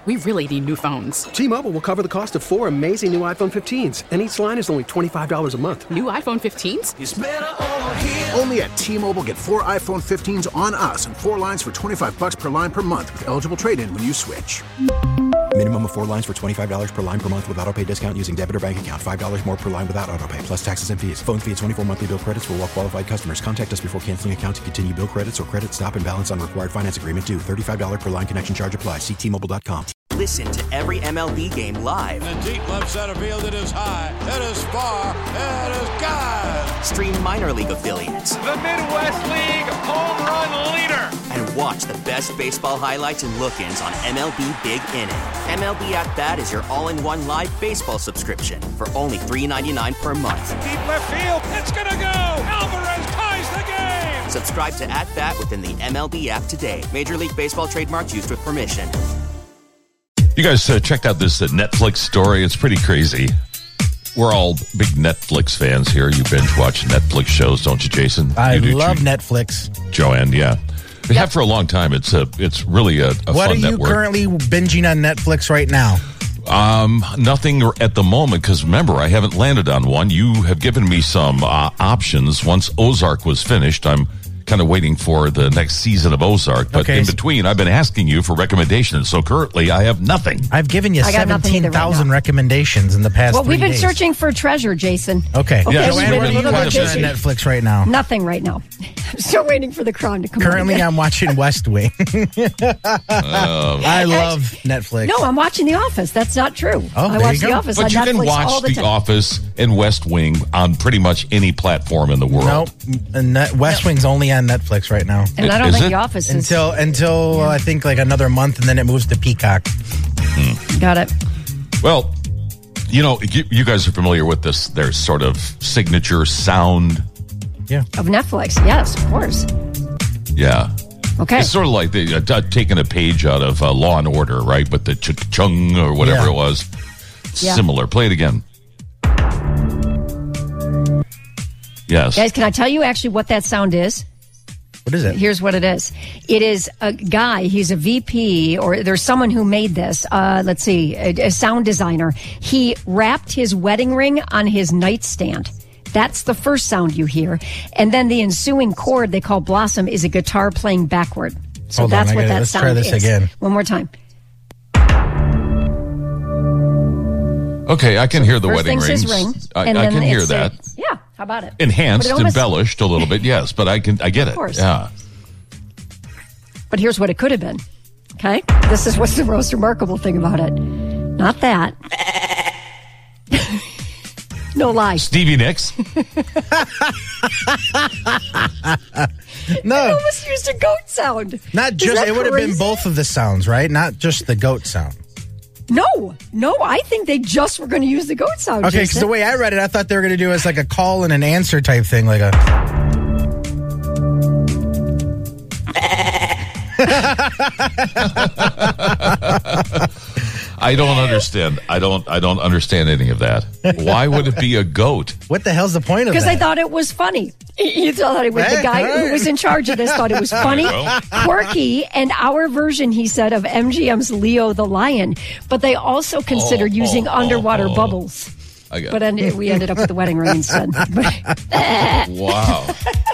We really need new phones. T-Mobile will cover the cost of 4 amazing new iPhone 15s, and each line is only $25 a month. New iPhone 15s? It's better over here. Only at T-Mobile, get 4 iPhone 15s on us and 4 lines for $25 per line per month with eligible trade-in when you switch. Minimum of 4 lines for $25 per line per month with autopay discount using debit or bank account. $5 more per line without autopay, plus taxes and fees. Phone fee at 24 monthly bill credits for well-qualified customers. Contact us before canceling account to continue bill credits or credit stop and balance on required finance agreement due. $35 per line connection charge applies. See T-Mobile.com. Listen to every MLB game live. In the deep left center field, it is high, it is far, it is gone. Stream minor league affiliates. The Midwest League home run leader. And watch the best baseball highlights and look-ins on MLB Big Inning. MLB At Bat is your all-in-one live baseball subscription for only $3.99 per month. Deep left field, it's gonna go. Alvarez ties the game. Subscribe to At Bat within the MLB app today. Major League Baseball trademarks used with permission. You guys checked out this Netflix story. It's pretty crazy. We're all big Netflix fans here. You binge watch Netflix shows, don't you, Jason? I love Netflix. Joanne, yeah. We have for a long time. It's really a fun network. What are you currently binging on Netflix right now? Nothing at the moment, because remember, I haven't landed on one. You have given me some options. Once Ozark was finished, I'm kind of waiting for the next season of Ozark. But in between, I've been asking you for recommendations. So currently, I have nothing. I've given you 17,000 recommendations in the past 3 days. Well, we've been searching for treasure, Jason. Okay. Yeah, Joanne, what are you watching on Netflix right now? Nothing right now. I'm still waiting for The Crown to come out. Currently, I'm watching West Wing. I love Netflix. No, I'm watching The Office. That's not true. Oh, I watch The Office on But you Netflix can watch all the time. The Office and West Wing on pretty much any platform in the world. Nope. West Wing's only on Netflix right now. And I don't think The Office is. Until I think like another month, and then it moves to Peacock. Got it. Well, you guys are familiar with this, their sort of signature sound. Yeah. Of Netflix, yes, of course. Yeah. Okay. It's sort of like they taking a page out of Law and Order, right? But the chung or whatever it was. Yeah. Similar. Play it again. Yes. Guys, can I tell you actually what that sound is? What is it? Here's what it is. It is a guy, he's a VP, or there's someone who made this. Let's see, a sound designer. He wrapped his wedding ring on his nightstand. That's the first sound you hear. And then the ensuing chord they call Blossom is a guitar playing backward. So Hold that's on, what that let's sound try this is. again. One more time. Okay, I can hear the wedding First rings. thing's his ring. I and then can hear it's that. Yeah, how about it? Enhanced, But it almost- embellished a little bit, yes, but I get it. Of course. Yeah. But here's what it could have been. Okay? This is what's the most remarkable thing about it. Not that. No lie. Stevie Nicks. No. It almost used a goat sound. Not just, it would have been both of the sounds, right? Not just the goat sound. No, I think they just were going to use the goat sound. Okay, because the way I read it, I thought they were going to do it as like a call and an answer type thing, like a. I don't understand. I don't understand any of that. Why would it be a goat? What the hell's the point of that? Because I thought it was funny. You thought it was the guy who was in charge of this thought it was funny, quirky, and our version, he said, of MGM's Leo the Lion. But they also considered using underwater bubbles. But we ended up with the wedding ring instead. Wow.